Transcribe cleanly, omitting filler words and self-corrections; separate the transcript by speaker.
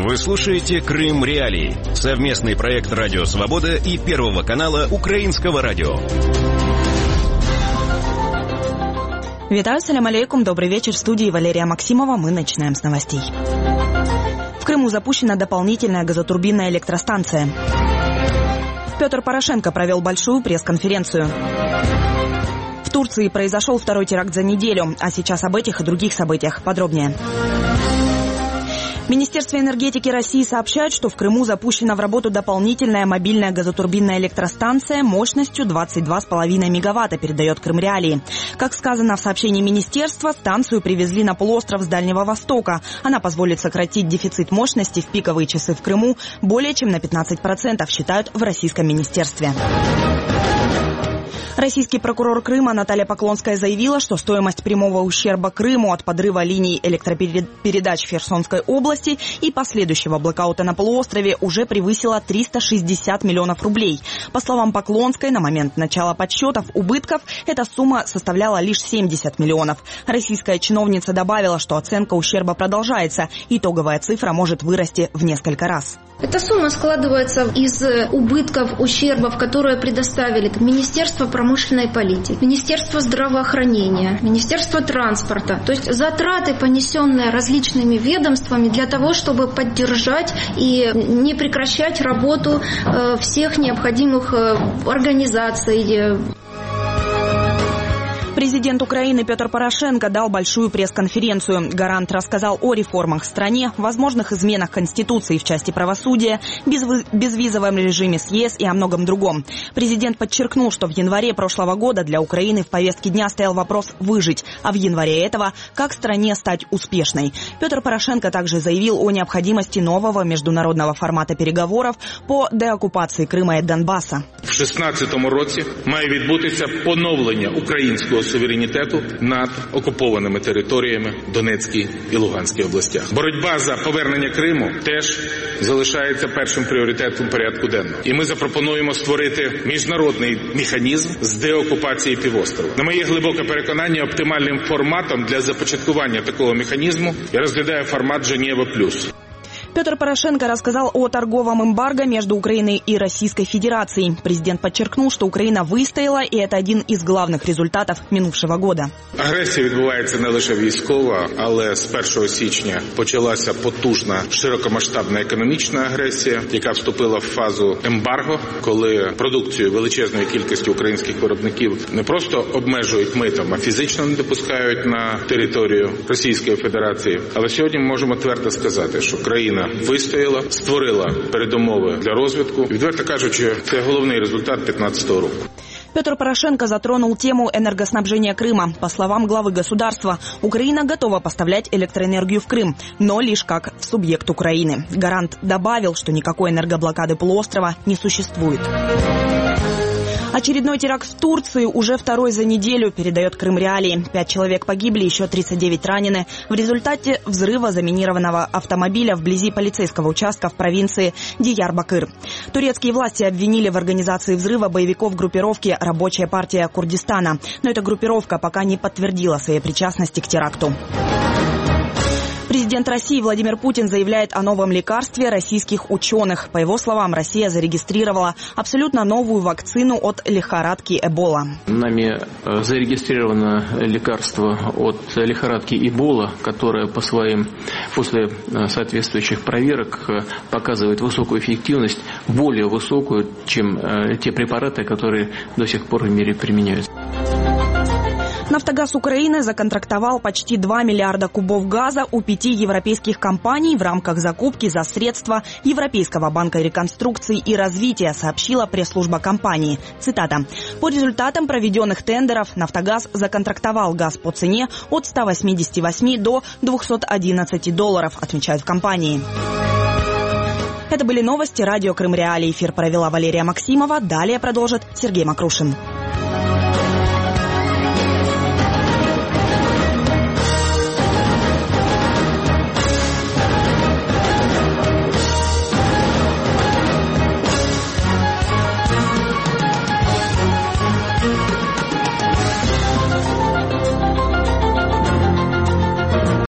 Speaker 1: Вы слушаете «Крым Реалии» — совместный проект «Радио Свобода» и Первого канала Украинского радио.
Speaker 2: Витаю, салям алейкум, добрый вечер. В студии Валерия Максимова. Мы начинаем с новостей. В Крыму запущена дополнительная газотурбинная электростанция. Петр Порошенко провел большую пресс-конференцию. В Турции произошел второй теракт за неделю. А сейчас об этих и других событиях подробнее. Министерство энергетики России сообщает, что в Крыму запущена в работу дополнительная мобильная газотурбинная электростанция мощностью 22,5 мегаватта, передает Крым Реалии. Как сказано в сообщении министерства, станцию привезли на полуостров с Дальнего Востока. Она позволит сократить дефицит мощности в пиковые часы в Крыму более чем на 15%, считают в российском министерстве. Российский прокурор Крыма Наталья Поклонская заявила, что стоимость прямого ущерба Крыму от подрыва линий электропередач в Херсонской области и последующего блокаута на полуострове уже превысила 360 миллионов рублей. По словам Поклонской, на момент начала подсчетов убытков эта сумма составляла лишь 70 миллионов. Российская чиновница добавила, что оценка ущерба продолжается. Итоговая цифра может вырасти в несколько раз.
Speaker 3: Эта сумма складывается из убытков, ущербов, которые предоставили Министерство промышленной политики, Министерство здравоохранения, Министерство транспорта. То есть затраты, понесенные различными ведомствами для того, чтобы поддержать и не прекращать работу всех необходимых организаций.
Speaker 2: Президент Украины Петр Порошенко дал большую пресс-конференцию. Гарант рассказал о реформах в стране, возможных изменах Конституции в части правосудия, безвизовом режиме с ЕС и о многом другом. Президент подчеркнул, что в январе прошлого года для Украины в повестке дня стоял вопрос «выжить», а в январе этого «как стране стать успешной». Петр Порошенко также заявил о необходимости нового международного формата переговоров по деокупації Крима і Донбаса.
Speaker 4: В 2016 році має відбутися поновлення українського суверенітету над окупованими територіями Донецькій і Луганській областях. Боротьба за повернення Криму теж залишається першим пріоритетом порядку денного. І ми запропонуємо створити міжнародний механізм з деокупації півострова. На моє глибоке переконання, оптимальним форматом для започаткування такого механізму я розглядаю формат Женева-плюс.
Speaker 2: Петр Порошенко рассказал о торговом эмбарго между Украиной и Российской Федерацией. Президент подчеркнул, что Украина выстояла, и это один из главных результатов минувшего года.
Speaker 4: Агресія відбувається не лише військова, але з 1 січня почалася потужна широкомасштабна економічна агресія, яка вступила в фазу ембарго, коли продукцію величезної кількості українських виробників не просто обмежують митом, а фізично не допускають на територію Російської Федерації. Але сьогодні ми можемо твердо сказати, що країна вистояла, створила передумови для розвитку. Відверто кажучи, це головний результат 2015 року.
Speaker 2: Петр Порошенко затронул тему энергоснабжения Крыма. По словам главы государства, Украина готова поставлять электроэнергию в Крым, но лишь как субъект Украины. Гарант добавил, что никакой энергоблокады полуострова не существует. Очередной теракт в Турции уже второй за неделю, передает Крым Реалии. 5 человек погибли, еще 39 ранены в результате взрыва заминированного автомобиля вблизи полицейского участка в провинции Диярбакыр. Турецкие власти обвинили в организации взрыва боевиков группировки «Рабочая партия Курдистана». Но эта группировка пока не подтвердила своей причастности к теракту. Президент России Владимир Путин заявляет о новом лекарстве российских ученых. По его словам, Россия зарегистрировала абсолютно новую вакцину от лихорадки Эбола.
Speaker 5: Нами зарегистрировано лекарство от лихорадки Эбола, которое после соответствующих проверок показывает высокую эффективность, более высокую, чем те препараты, которые до сих пор в мире применяются.
Speaker 2: «Нафтогаз Украины» законтрактовал почти 2 миллиарда кубов газа у 5 европейских компаний в рамках закупки за средства Европейского банка реконструкции и развития, сообщила пресс-служба компании. Цитата. «По результатам проведенных тендеров «Нафтогаз» законтрактовал газ по цене от 188 до $211, отмечают в компании. Это были новости радио «Крым Реалии». Эфир провела Валерия Максимова. Далее продолжит Сергей Макрушин.